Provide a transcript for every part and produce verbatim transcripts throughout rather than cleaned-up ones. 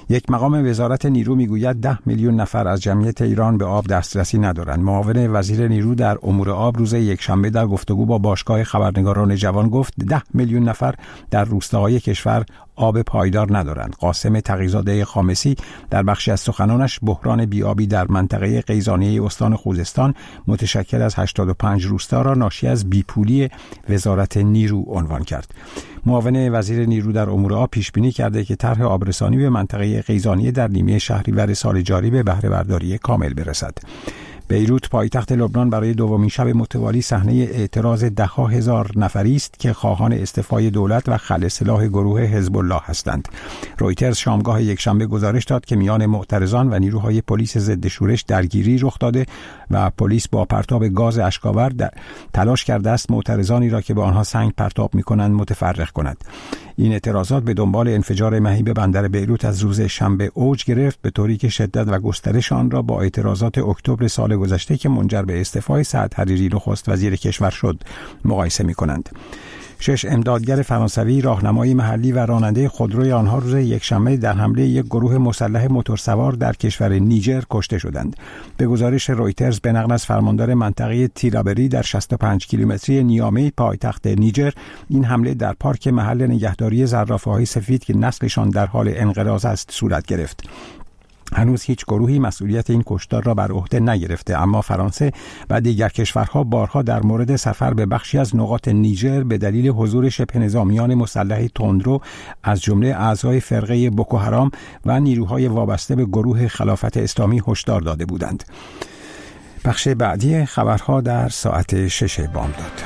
یک مقام وزارت نیرو میگوید ده میلیون نفر از جمعیت ایران به آب دسترسی ندارند. معاون وزیر نیرو در امور آب روز یکشنبه در گفتگو با باشگاه خبرنگاران جوان گفت ده میلیون نفر در روستاهای کشور آب پایدار ندارند. قاسم تقی‌زاده خامسی در بخشی از سخنانش بحران بیابی در منطقه قیزانیه استان خوزستان متشکل از هشتاد و پنج روستا را ناشی از بیپولی وزارت نیرو عنوان کرد. معاون وزیر نیرو در امور آب پیش بینی کرده که طرح آبرسانی به منطقه قیزانیه در نیمه شهریور سال جاری به بهره برداری کامل برسد. بیروت پایتخت لبنان برای دومین شب متوالی صحنه اعتراض ده‌ها هزار نفری است که خواهان استعفای دولت و خلع سلاح گروه حزب الله هستند. رویترز شامگاه یکشنبه گزارش داد که میان معترضان و نیروهای پلیس ضد شورش درگیری رخ داده و پلیس با پرتاب گاز اشک‌آور تلاش کرده است معترضانی را که به آنها سنگ پرتاب می‌کنند متفرق کند. این اعتراضات به دنبال انفجار مهیب بندر بیروت از روز شنبه اوج گرفت، به طوری که شدت و گسترش آن را با اعتراضات اکتبر سال گذشته که منجر به استعفای سعد حریری نخست وزیر کشور شد مقایسه می‌کنند. شش امدادگر فرانسوی، راهنمای محلی و راننده خودروی آنها روز یکشنبه در حمله یک گروه مسلح موتورسوار در کشور نیجر کشته شدند. به گزارش رویترز به نقل از فرماندار منطقه تیرابری در شصت و پنج کیلومتری نیامی پایتخت نیجر، این حمله در پارک محل نگهداری زرافه‌های سفید که نسلشان در حال انقراض است صورت گرفت. هنوز هیچ گروهی مسئولیت این کشتار را بر عهده نگرفته، اما فرانسه و دیگر کشورها بارها در مورد سفر به بخشی از نقاط نیجر به دلیل حضور شبه نظامیان مسلح تندرو از جمله اعضای فرقه بوکو حرام و نیروهای وابسته به گروه خلافت اسلامی هشدار داده بودند. بخش بعدی خبرها در ساعت شش بامداد.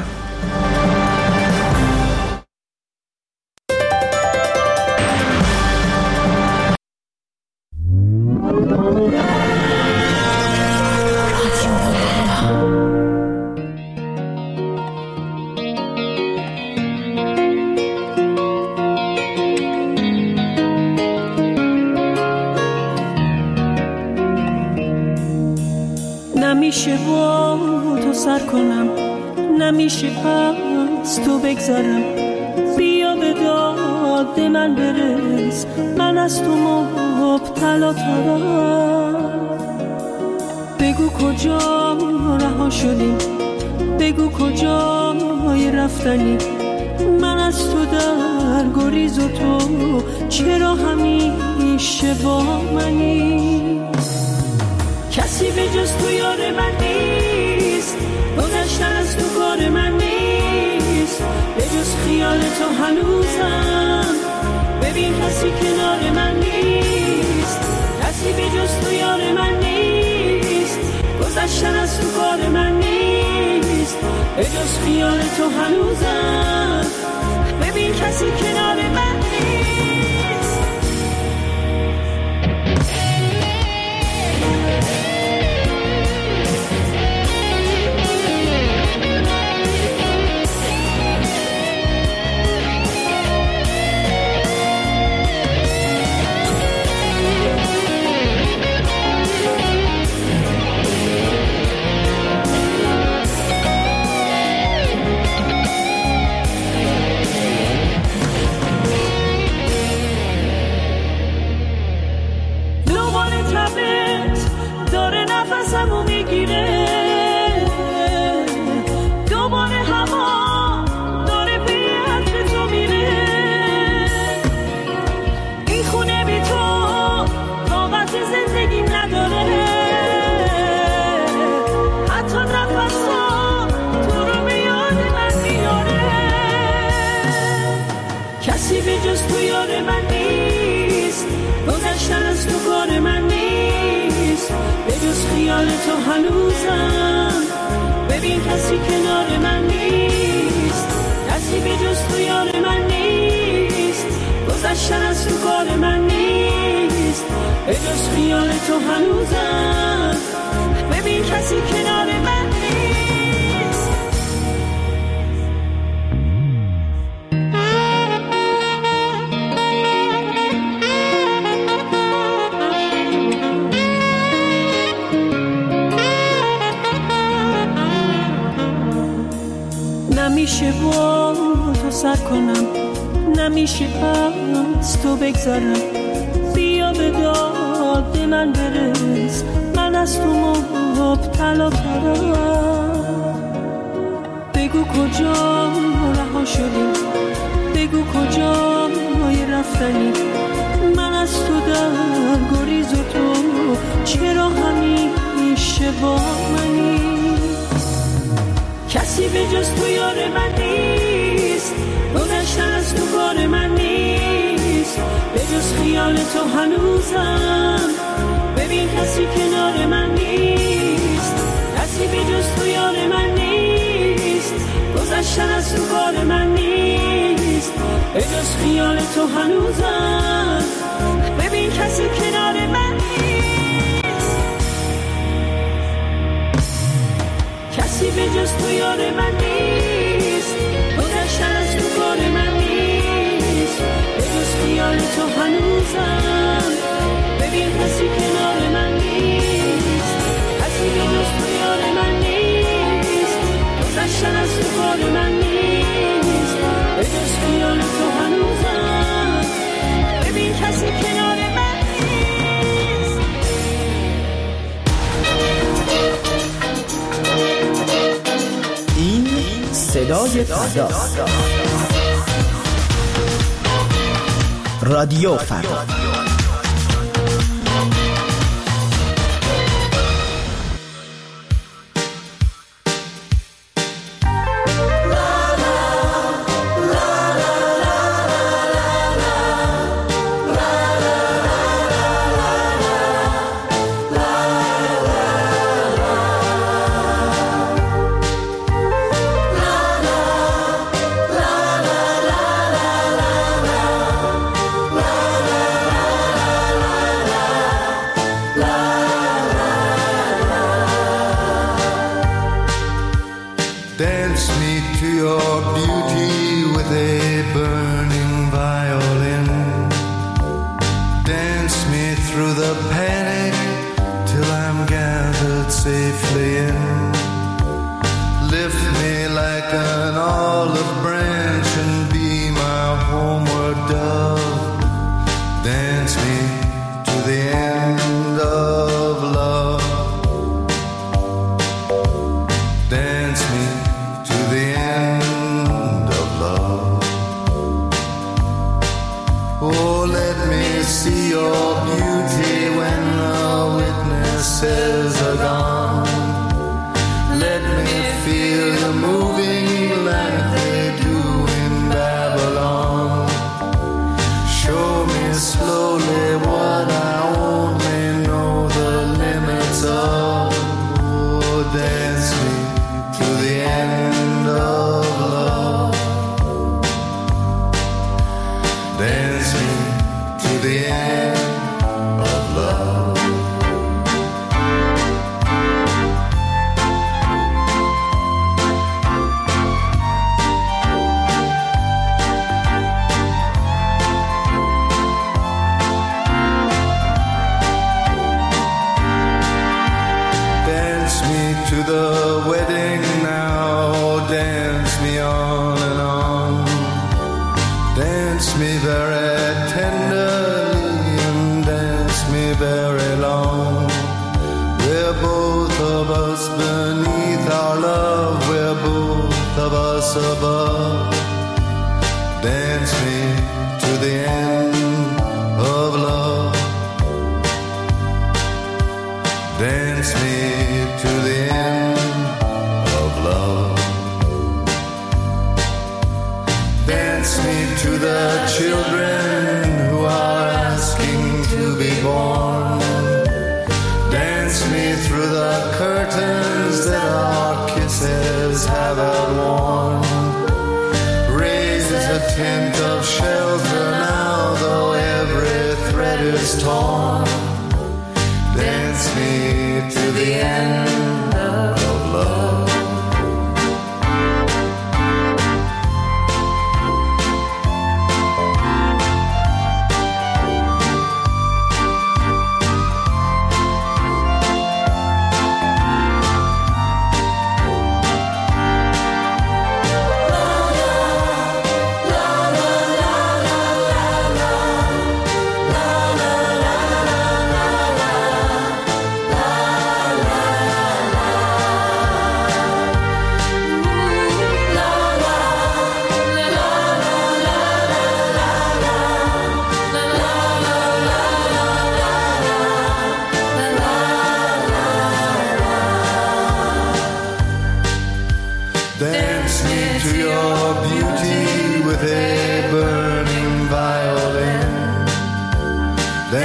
نمیشه با تو سر کنم، نمیشه از تو بگذرم، بیا به داد من برس، من از تو مبتلا ترم. بگو کجا رها شدیم، بگو کجای رفتنی، من از تو در گریز و تو چرا همیشه با منی. کسی به جز تو یار من نیست، گذشتن از تو کار من نیست، به جز خیال تو هنوزم ببین کسی کنار من نیست. کسی به جز تو یار من نیست، گذشتن از تو کار من نیست، به جز خیال تو هنوزم ببین کسی کنار من نیست. نفسمو میگیره، دوباره هوا داره به عطر تو میره. این خونه بی تو طاقت زندگیم نداره، حتی نفسا تو رو به یاد من میاره. کسی به جز تو یار من نیست، گذشتن از تو کار من نیست، به جز خیال تو هنوزم ببین کسی کنار من نیست. کسی به جز تو یار من نیست، گذشتن از تو کار من نیست، به جز خیال تو هنوزم ببین کسی کنار من نیست. نمیشه با تو سر کنم، نمیشه از تو بگذرم، بیا به من برس، من از تو مبتلا کردم. بگو کجا رها شدی، بگو کجا رفتنی، من از تو در گریز و تو چرا همیشه با منی. کسی به جز تو یار من نیست، گذشتن از تو کار من نیست، به جز خیال تو هنوزم. ببین کسی کنار من نیست، کسی به جز تو یار من نیست، گذشتن از تو کار من نیست، به جز خیال تو هنوزم. ببین کسی کنار من نیست، کسی به جز تو یار من نیست، گذشتن از تو کار من نیست، به جز خیال تو هنوزم. ببین کسی کنار من نیست، کسی به جز تو یار من نیست، گذشتن از تو کار من نیست، به جز خیال تو هنوزم. ببین کسی کنار من نیست. این صدای فرداست. رادیو فردا.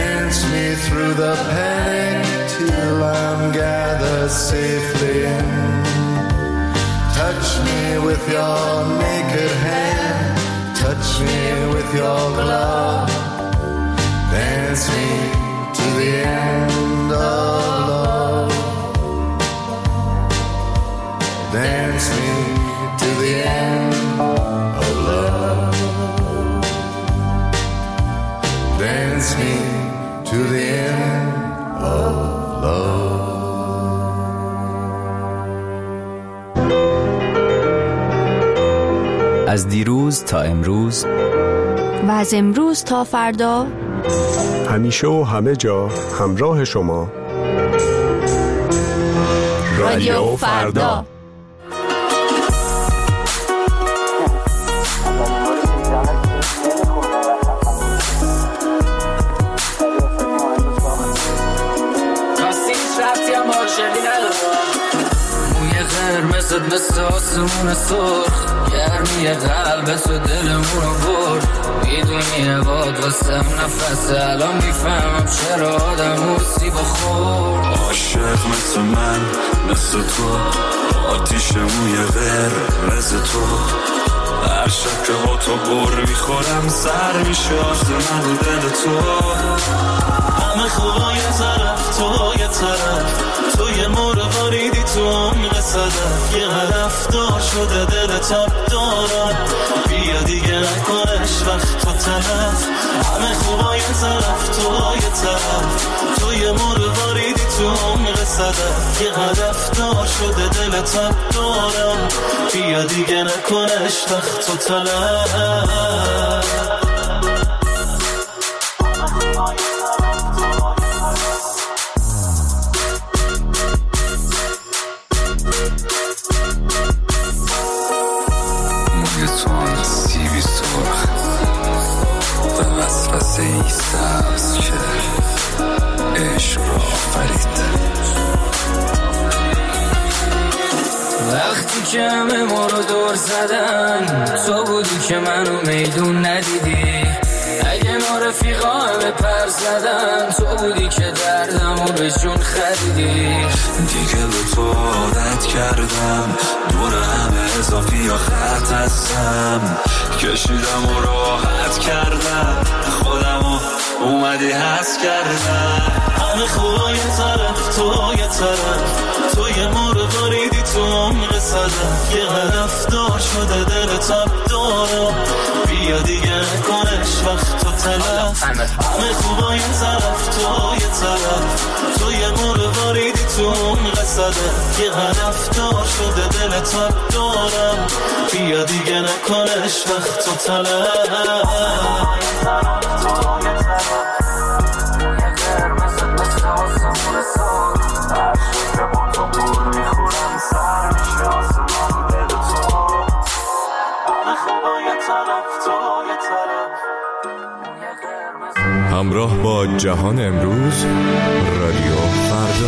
Dance me through the panic till I'm gathered safely in. Touch me with your naked hand, touch me with your glove. Dance me to the end of love. Dance me to the end of love. Dance me to the end of love. از دیروز تا امروز و از امروز تا فردا، همیشه و همه جا همراه شما. رادیو فردا. قرمزت مثل آسمون سرخ، گرمی قلبت و دلمونو برد. میدونی عباد واسم نفس، الان میفهمم چرا آدم موسی بخور. عاشق مثل من مثل تو، آتیش موی قرمز تو. هر شب که با تو بر میخورم سر میشه آسمان و دل تو. همه خوبا یه طرف تو یه طرف، تو یه مرغاریدی تو عمق صدف. یه هدف دار شده دل تاب دارم، بیا دیگه نکنش وقت تو تلف. همه خوبا یه طرف تو یه طرف، تو یه مرغاریدی تو عمق صدف. یه هدف دار شده دل تاب دارم، بیا دیگه نکنش وقت تو تلف. وقتی که همه ما رو دور زدن، تو بودی که منو میدون ندیدی. اگه ما رفیقا همه پر زدن، تو بودی که دردمو به جون خریدی. دیگه به تو عادت کردم، دور همه اضافی یا خط هستم. کشیدم و راحت کردم، خودمو اومدی حس کردم. همه خوبا یه طرف تو یه طرف، تو یه مرغاریدی تو عمق صدف. یه هدف دار شده دل تاب دارم، بیا دیگه نکنش وقت تو تلف. همه خوبا یه طرف تو یه طرف، تو یه مرغاریدی تو عمق صدف. یه هدف دار شده دل تاب دارم، بیا دیگه نکنش وقت تو تلف. همراه با جهان امروز، رادیو فردا.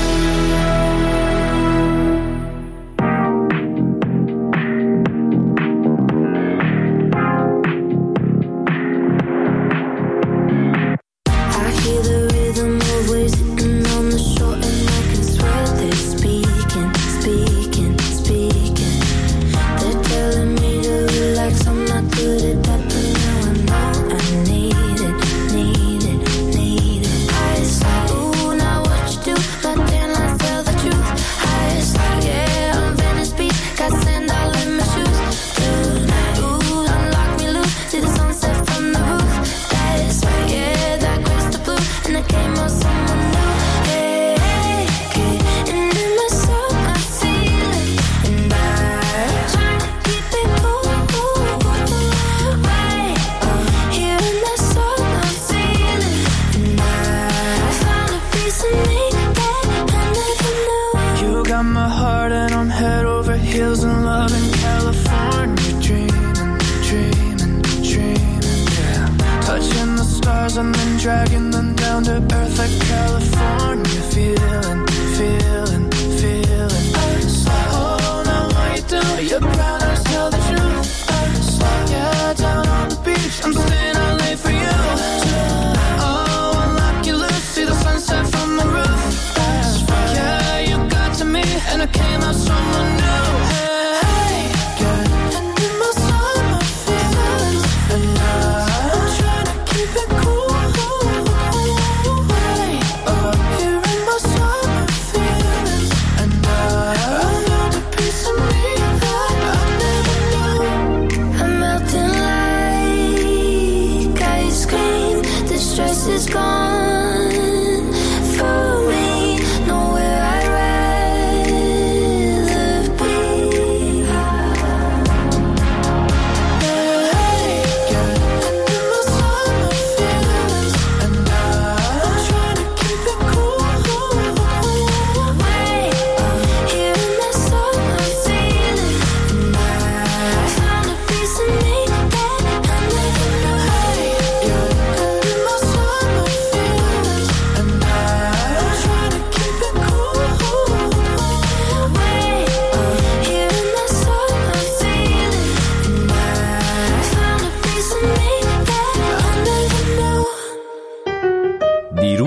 And then dragging them down to earth like California. Feeling, feeling, feeling. Oh, now what you do? Your brown eyes tell the truth. Yeah, down on the beach, I'm staying out late for you. Oh, unlock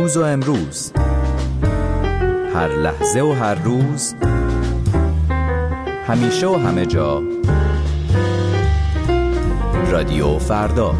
دیروز و امروز، هر لحظه و هر روز، همیشه و همه جا. رادیو فردا.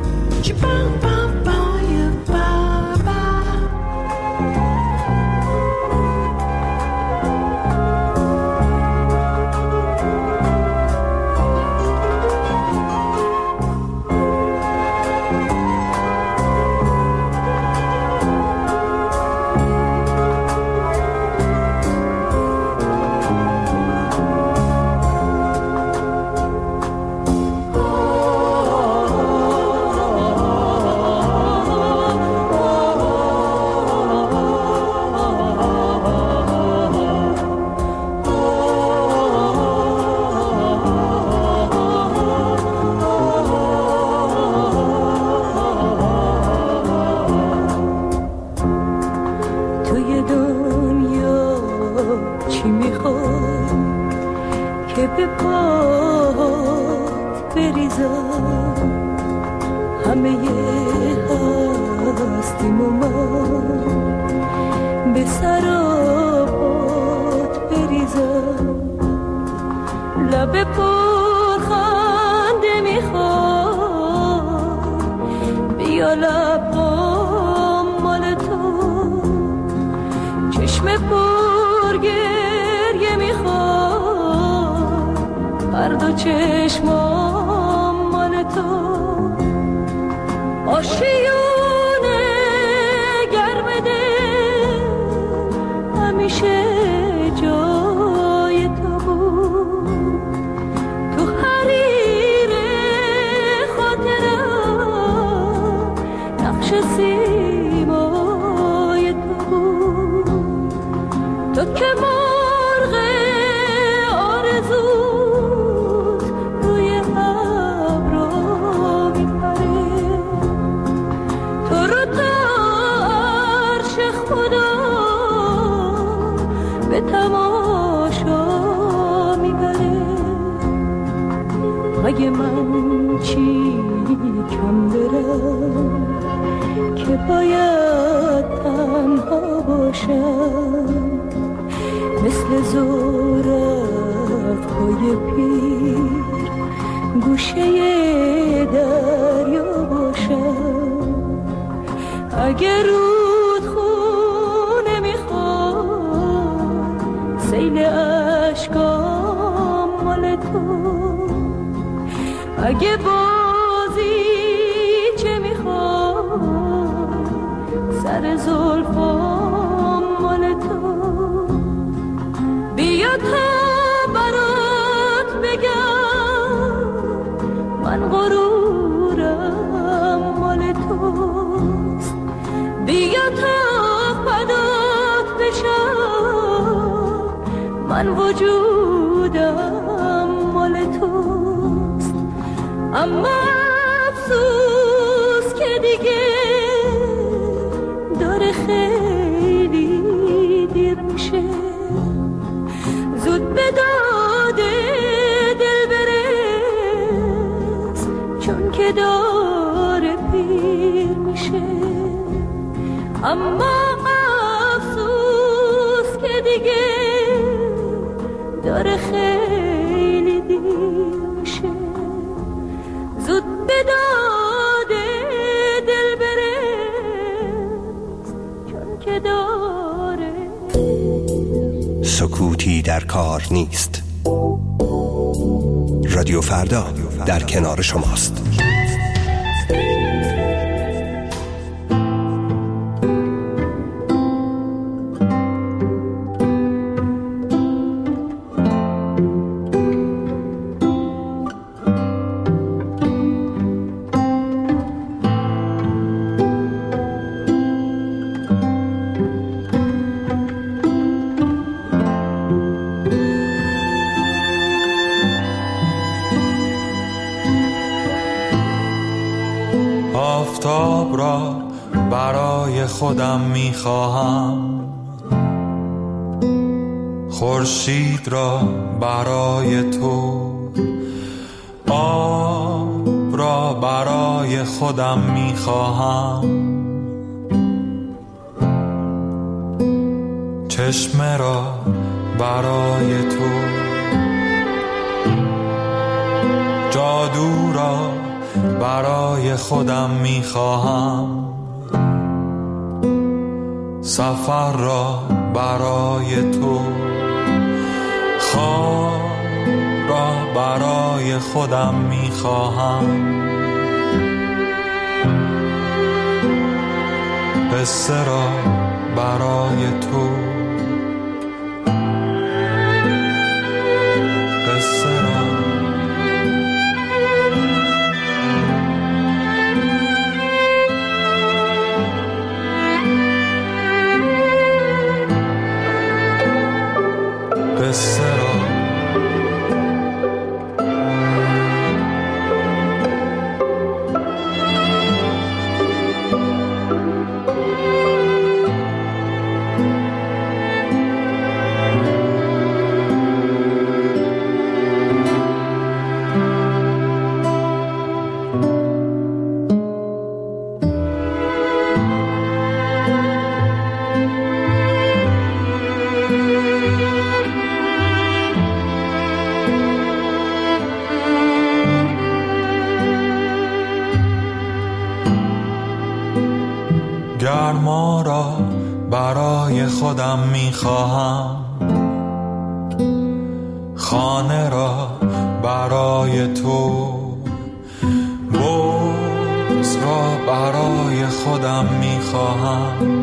اگه من چی کم دارم که باید تنها باشم، مثل زورق های پیر گوشه دریا باشم. اگه رود خونه میخواد سیل اشکام مال تو، اگه بازی چه میخواد سر زلفام مال تو، بیا تا برات بگم من غرورم مال توست، بیا تا فدات بشم من وجودم مال توست. اما افسوس که دیگه داره خیلی دیر میشه، زود به داده دل برس چون که داره پیر میشه. اما افسوس که دیگه داره خیلی دیر میشه، زود به داده دل برس چون که داره. سکوتی در کار نیست. رادیو فردا در کنار شماست. آفتاب را برای خودم میخواهم، خورشید را برای تو، آب را برای خودم میخواهم، چشمه را برای تو، جادو را برای خودم میخواهم، سفر را برای تو، خواب را برای خودم میخواهم، قصه را برای تو، قصه را قصه را گرما را برای خودم میخواهم، خانه را برای تو، بغض را برای خودم میخواهم،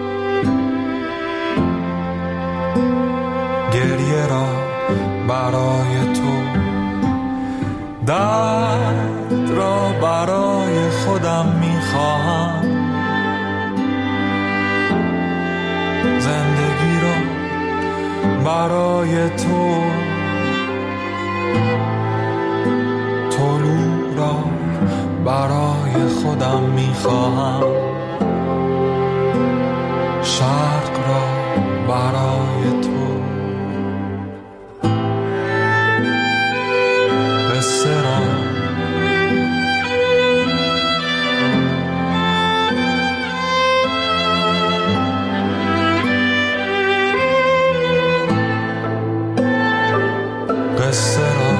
گریه را برای تو، درد را برای خودم میخواهم، زندگی را برای تو، طلوع را برای خودم میخواهم، شرق را برای تو، قصه را قصه را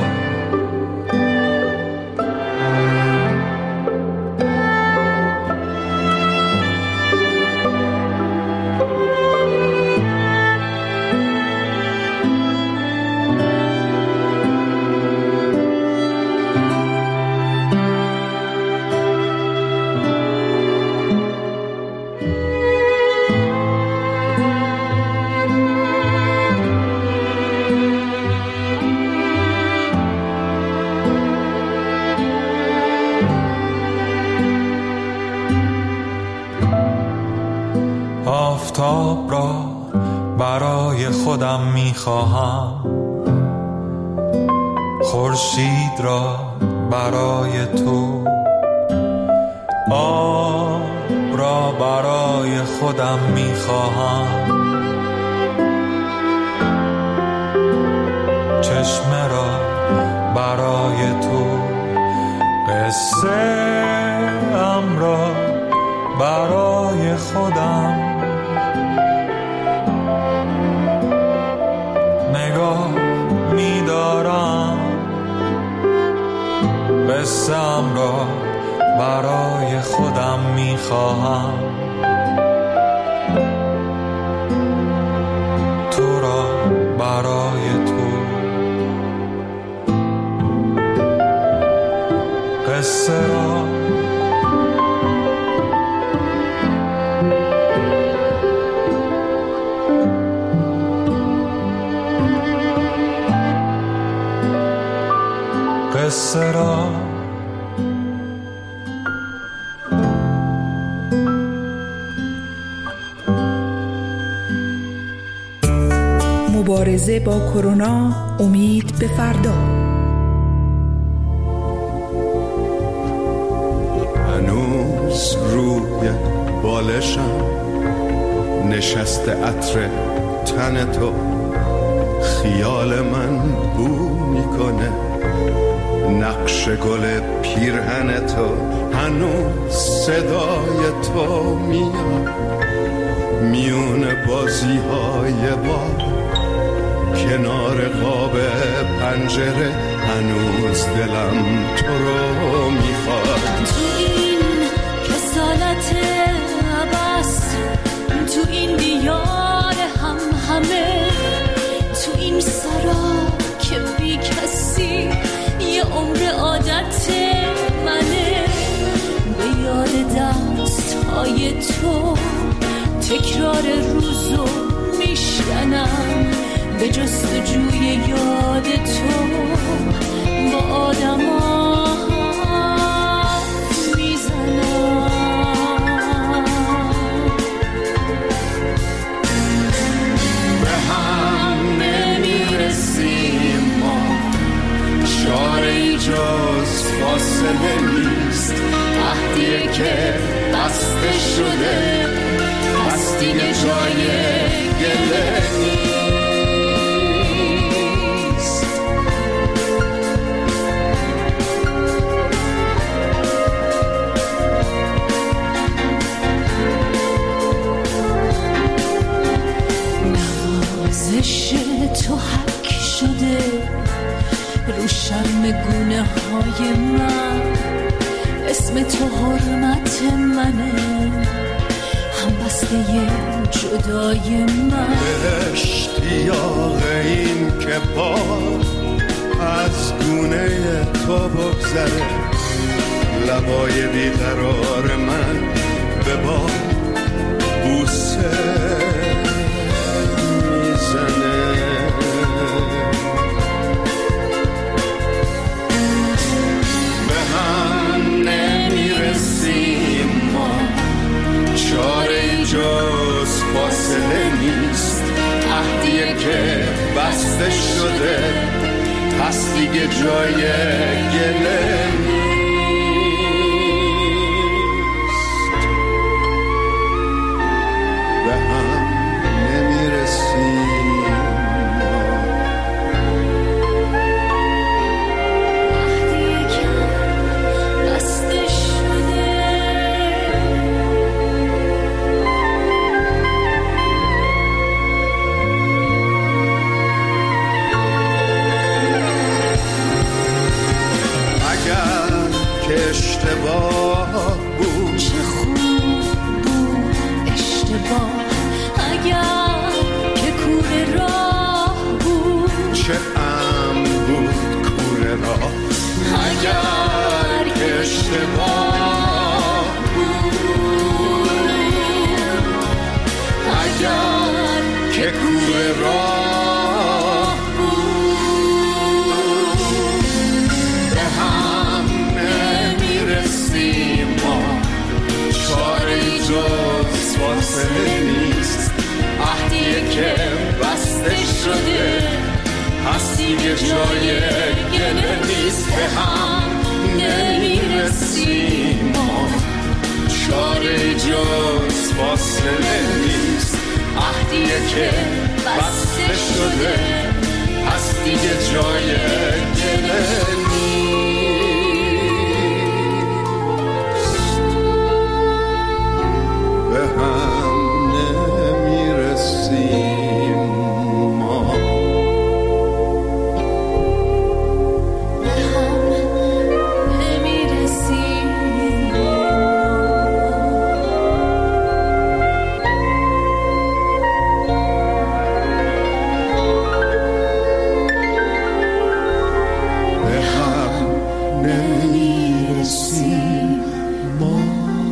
آفتاب را برای خودم میخواهم، خورشید را برای تو، آب را برای خودم میخواهم، چشمه را برای تو، قصه ام را برای خودم، نگاه می‌دارم قصه‌ام را برای خودم می‌خواهم، تو را برای تو، قصه را قصه را مبارزه با کرونا، امید به فردا. هنوز روی بالشم نشسته عطر تن تو، خیال من بو میکنه نقش گل پیرهن تو، هنوز صدای تو میاد میونه بازی های با کنار قاب پنجره هنوز دلم تو رو میخواد. تو این کسالت عباس، تو این دیار هم همه، تو این سرا که بی کسی یه عمر عادت منه. به یاد دست های تو تکرار روزو میشکنم، به جستجوی یاد تو با آدم ها میزنم. به هم نمیرسیم ما، چاره‌ای جز فاصله نیست. عهدیه که بسته شده، پس دیگه جای گله نیست. نوازش تو حک شده رو شرم گونه های من، اسم تو حرمت منه، هم بسته جدای من. اشتیاق این که باد از گونه تو بگذره، لبای بیقرار من به باد بوسه میزنه. به هم نمیرسیم ما، چاره جز فاصله نیست. عهدیه که بسته شده، پس دیگه جای گله نیست. به هم نمیرسیم اشتباه بود. چه خوب بود اشتباه، اگر که کوره راه بود. چه ام بود کوره راه، اگر که اشتباه بود. اگر که کوره راه بود. به هم نمیرسیم ما، چاره جز فاصله نیست. عهدیه که بسته شده، پس دیگه جای گله نیست. به هم نمیرسیم ما، چاره جز فاصله نیست. عهدیه که بسته شده، پس دیگه جای گله نیست. به هم نمیرسیم ما. به هم نمیرسیم به هم نمیرسیم ما.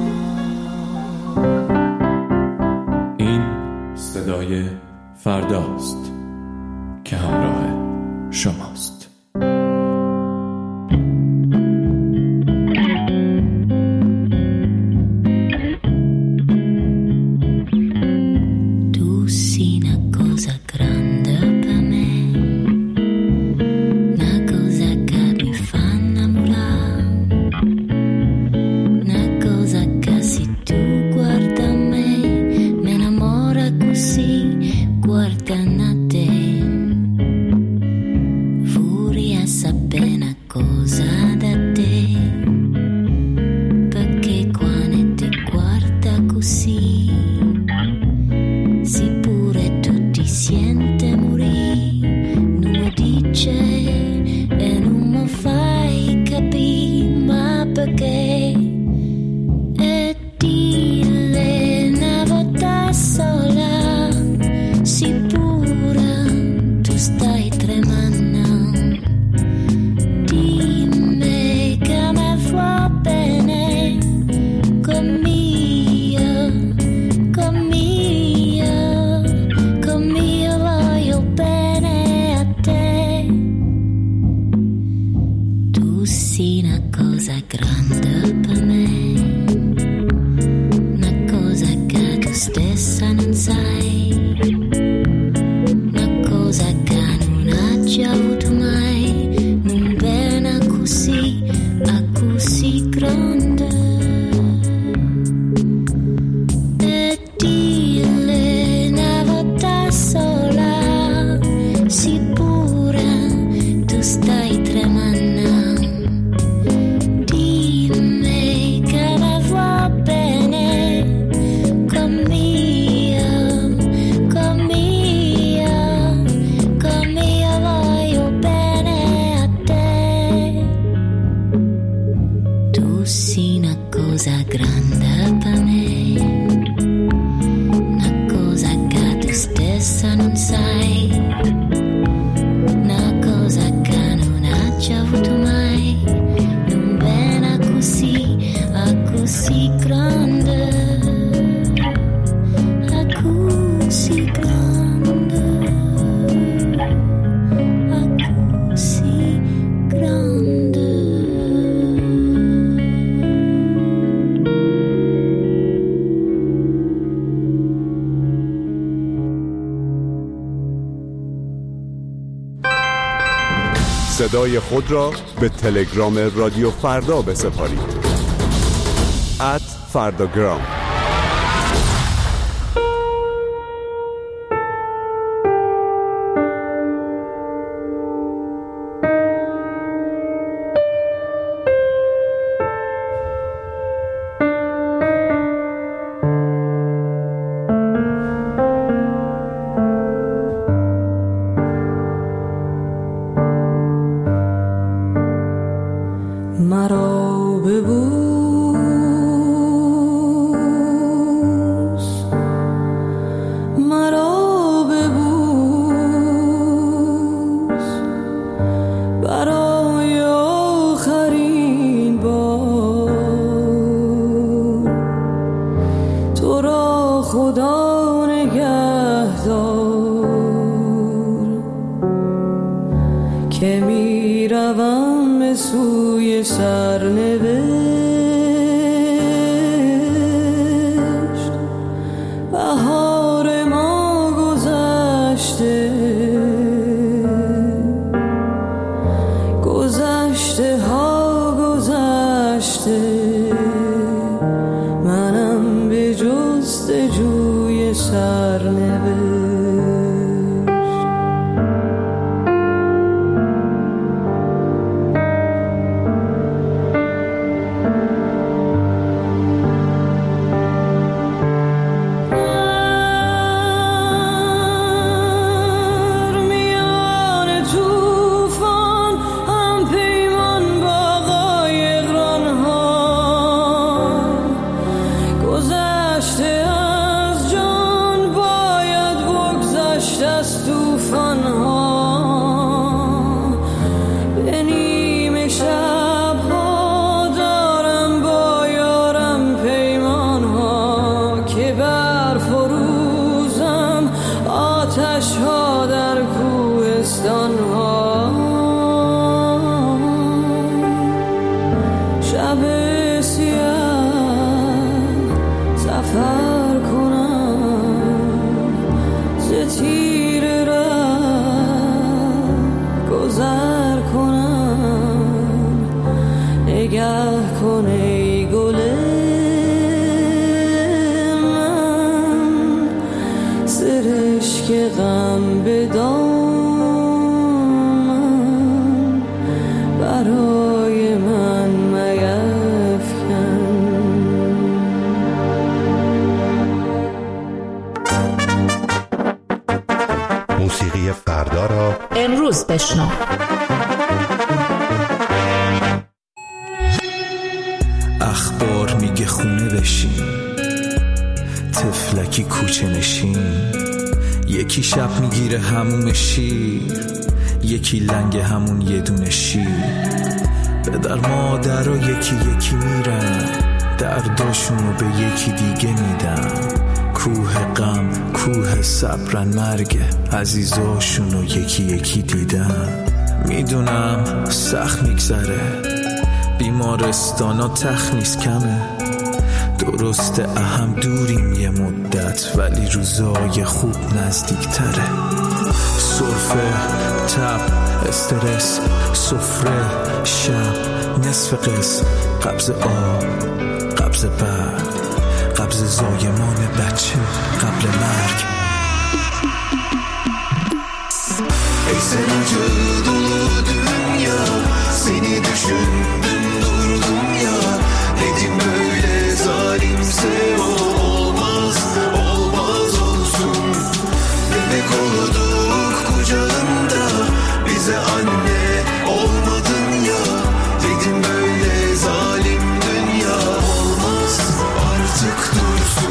صدای فرداست که همراه شماست. Guarda a te, fu صدای خود را به تلگرام رادیو فردا بسپارید. ات فرداگرام. مرا ببوس، مرا ببوس، برای آخرین بار. تو را خدا نگهدار که می روم به سوی سرنوشت. بهار ما گذشته، گذشته ها گذشته، منم به جستجوی سرنوشت. غم به دامن برای من میفکن. موسیقی فردا را امروز بشنو. اخبار میگه خونه بشین، تفلکی کوچه نشین، یکی شب میگیره همون شیر، یکی لنگ همون یه دونه شیر. پدر مادر و یکی یکی میرن، درداشونو به یکی دیگه میدن. کوه غم کوه صبرن، مرگ عزیزاشونو یکی یکی دیدن. میدونم سخت میگذره، بیمارستانا تخت نیست کمه، درسته اهم دوریم یه مدت، ولی روزای خوب نزدیک تره. سرفه، تب، استرس، سفره، شب، نصف قسم، قبض آب، قبض برد، قبض زایمان بچه قبل مرگ. Ey senince dolu dünya, seni düşündüm durdum ya. Dedim böyle zalimse o olmaz, olmaz olsun. Bebek olduk kucağında, bize anne olmadın ya. Dedim böyle zalim dünya olmaz, artık dursun.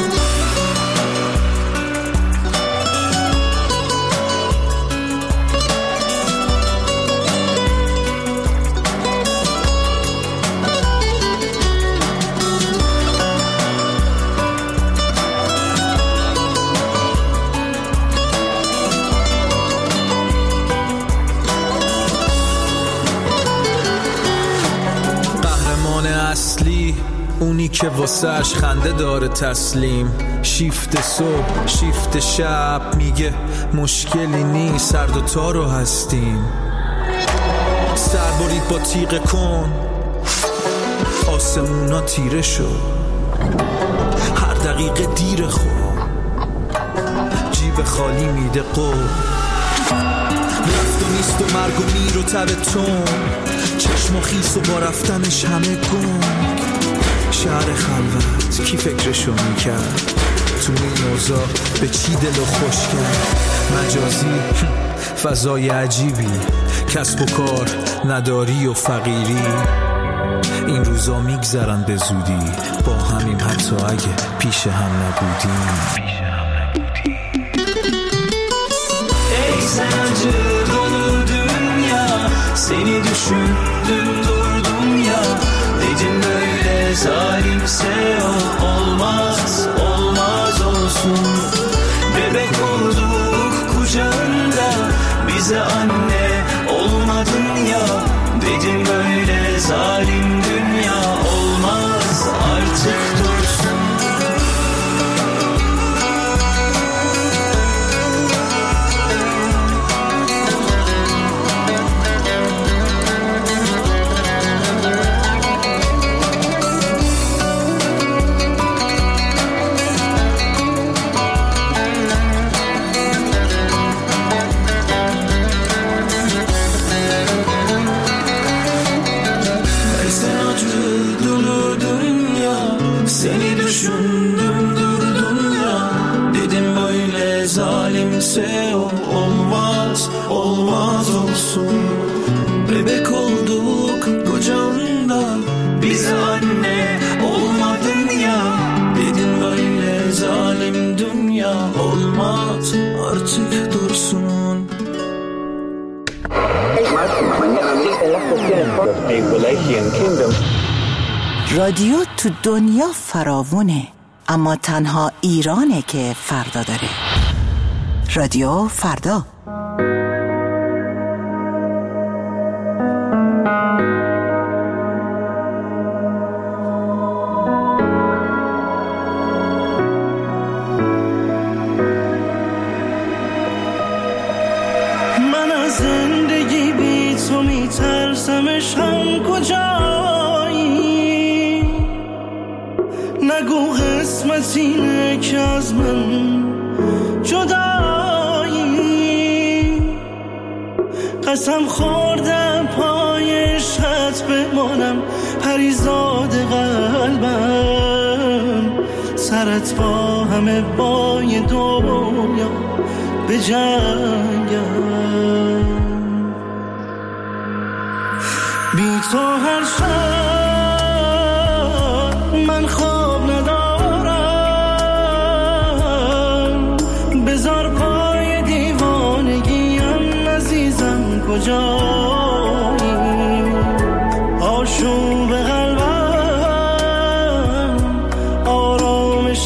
اونی که واسهش خنده داره تسلیم، شیفت صبح شیفت شب، میگه مشکلی نیست هر دوتا رو هستیم. سر برید با تیغ کن، آسمونا تیره شد، هر دقیقه دیر خود، جیب خالی میده قول، رفت و نیست و مرگ و میر و تب تون، چشم و خیس و با رفتنش همه گم. شهر خلوت کی فکرشو میکرد، تو این اوضاع به چی دلو خوش کرد. مجازی فضای عجیبی، کسب و کار نداری و فقیری، این روزا میگذرن به زودی، با همیم حتی اگه پیش هم نبودیم. Ey sancı dolu dünya, seni düşündüm durdum ya, dedim böyle zalimse o olmaz, olmaz olsun. Bebek olduk kucağında, bize anne olmadın ya, dedim böyle zalim dünya olmaz, artık dursun. Seni düşündüm durdum ya, dedim böyle zalimse o olmaz, olmaz olsun. Bebek olduk kocamda, bize anne olmadın ya, dedim böyle zalim dünya olmaz, artık dursun. رادیو تو دنیا فراوونه، اما تنها ایرانه که فردا داره. رادیو فردا. من از زندگی بی تو میترسمش، هم کجایی؟ نگو قسمت اینه که از من جدایی، قسم خوردم پای عشقت بمانم، پریزاد قلبم، سرت با همه بای دنیا به جنگم. بی تو هر شب من خواب ندارم، بذار پای دیوانگیم عزیزم کجایی، آشوب قلبم، آرامش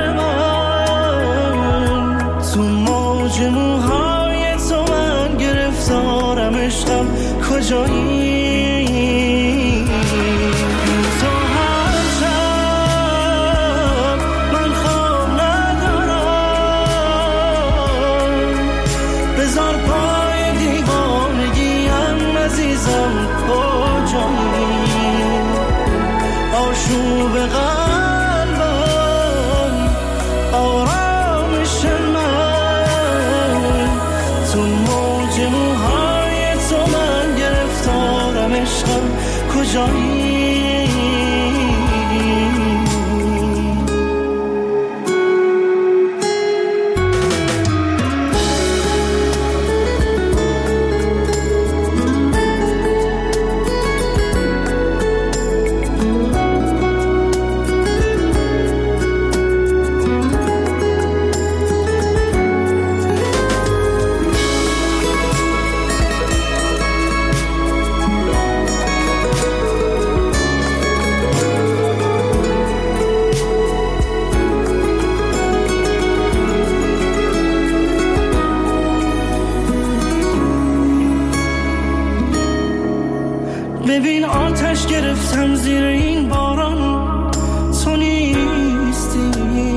من، تو موج موهای تو من گرفتارم، عشقم کجایی. آشوب قلبم، آرامش من، تو موج موهای تو من گرفتارم، عشقم کجایی؟ ببین آتش گرفتم زیر این باران، تو نیستی،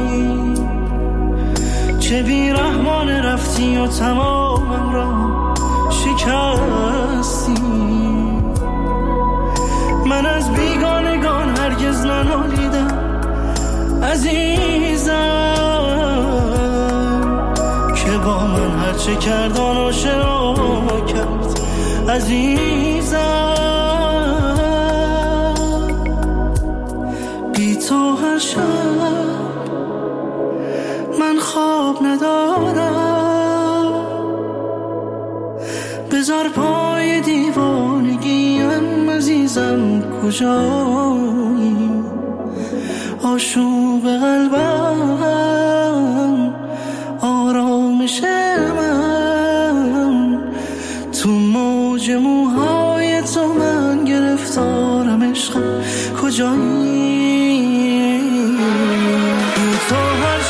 چه بی رحمان رفتی و تمامم را شکستی. من از بیگانگان هرگز ننالیدم عزیزم، که با من هرچه کرد آن آشنا کرد عزیزم. بی تو هر شب من خواب ندارم، بذار پای دیوانگیم عزیزم کجایی، آشوب قلبم آرامش من، تو موج موهای تو من گرفتارم عشقم کجایی. تو هر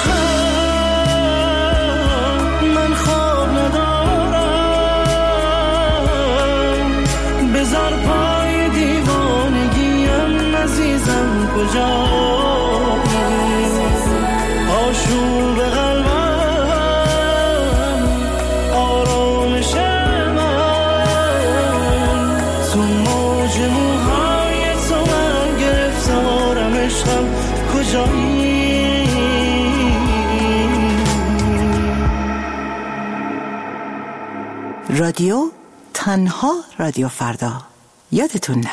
شب من خواب ندارم، بذار پای دیوانگیم عزیزم کجایی، آشوب قلبم آرامش من، تو موج موهای تو من گرفتارم عشقم کجایی. رادیو تنها رادیو فردا، یادتون نره.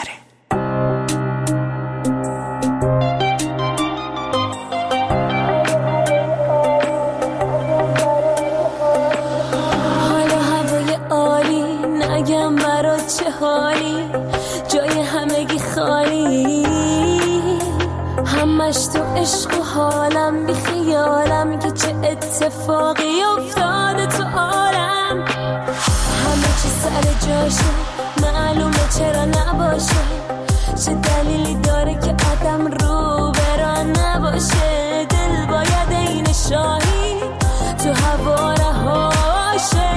حالا هوای عالی، نگم برات چه حالی، جای همگی خالی، همش تو عشق و حالم، بی خیالم که چه اتفاقی افتاده تو عالم. همه چی سر جاشه، معلومه چرا نباشه، چه دلیلی داره که آدم رو بران نباشه. دل باید این شاهی تو هوا رهاشه.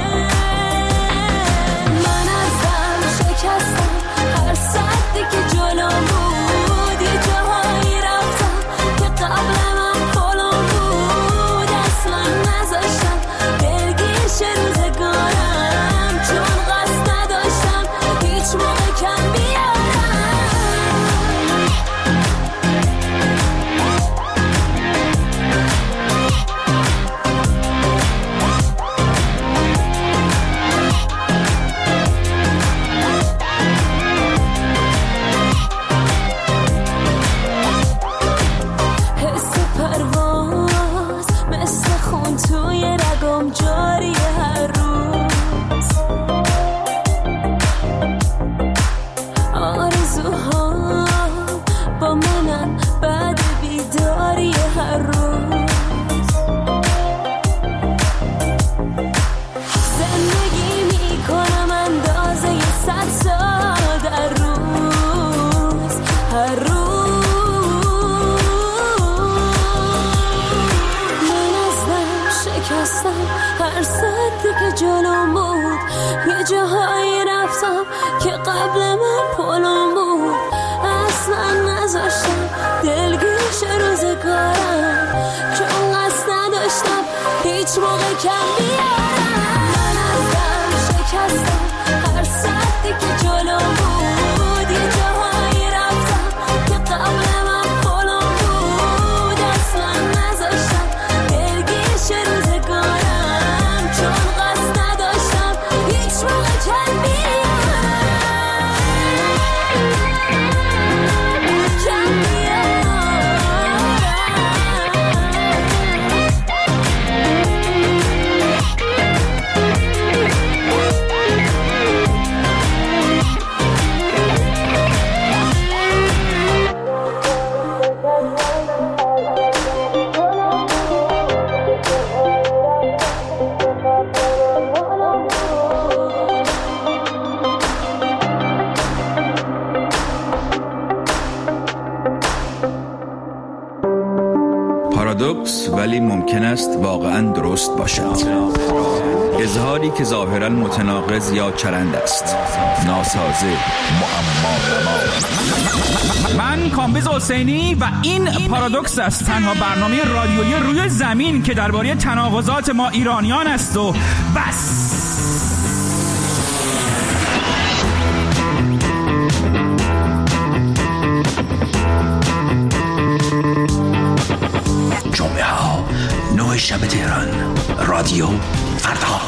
من ازم شکستم هر سدی که جلوم بود، یه جاهایی رفتم که قبل من پلم بود، اصلا نذاشتم دلگیر شه روزگارم، چون قصد نداشتم هیچ موقع کم بیارم. حس پرواز مثل خون توی رگم جاری هر روز، آرزوها با منن بعد بیداری هر روز. زندگی میکنم اندازه یه صد سال در روز، هر روز. من ازم شکستم هر سدی که جلوم بود، یه جاهایی رفتم که قبل من پلم بود، اصلا نذاشتم دلگیر شه روزگارم، چون قصد نداشتم هیچ موقع کم بیارم. من ازم شکستم هر سدی که جلوم بود، یه جاهایی رفتم که قبل من پلم بود، اصلا نذاشتم دلگیر شه روزگارم، چون قصد نداشتم هیچ موقع کم بیارم. کم پارادوکس ولی ممکن است واقعا درست باشد. اظهاری که ظاهرا متناقض یا چرند است، ناسازه، معما نما. من کامبیز حسینی و این پارادوکس است، تنها برنامه رادیویی روی زمین که درباره تناقضات ما ایرانیان است و بس. شنبه ها نه شب تهران. رادیو فردا.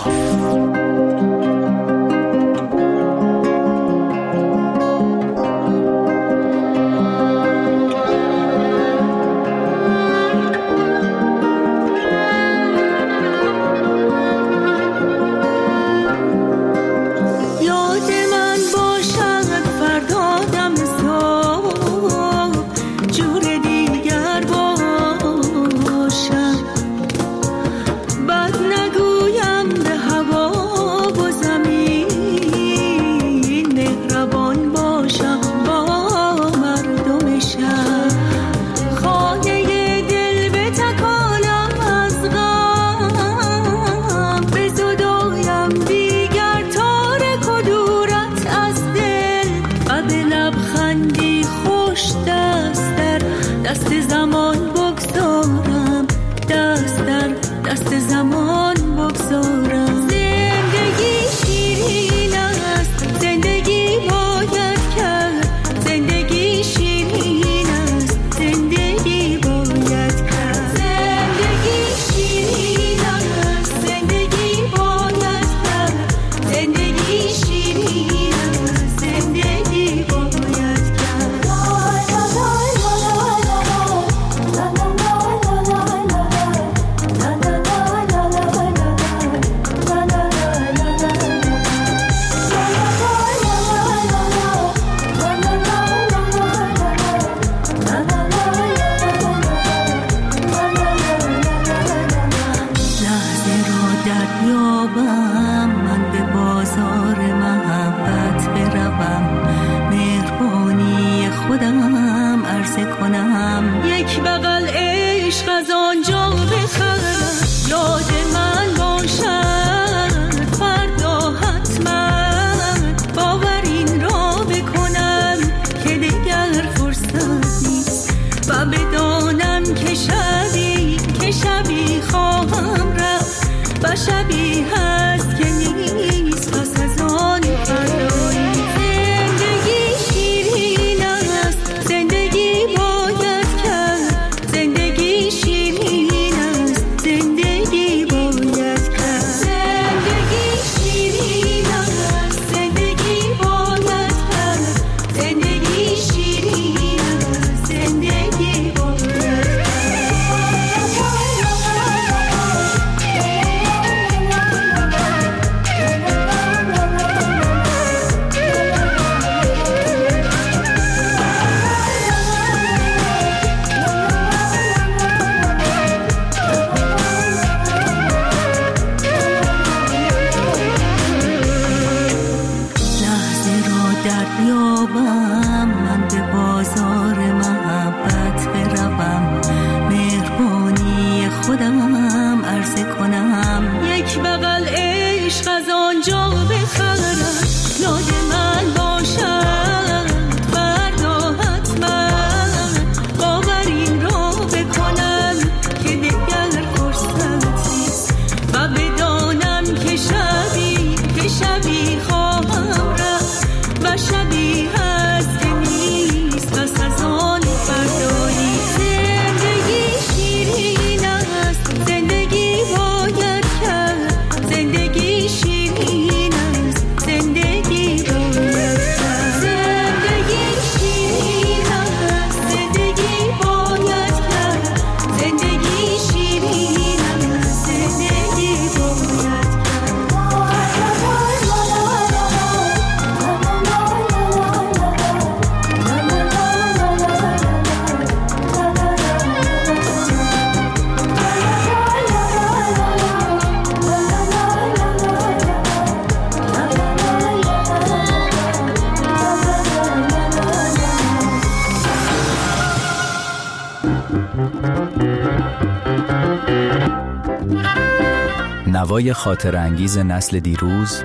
نوای خاطر انگیز نسل دیروز،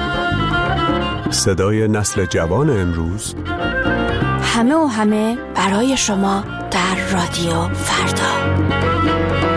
صدای نسل جوان امروز، همه و همه برای شما در رادیو فردا.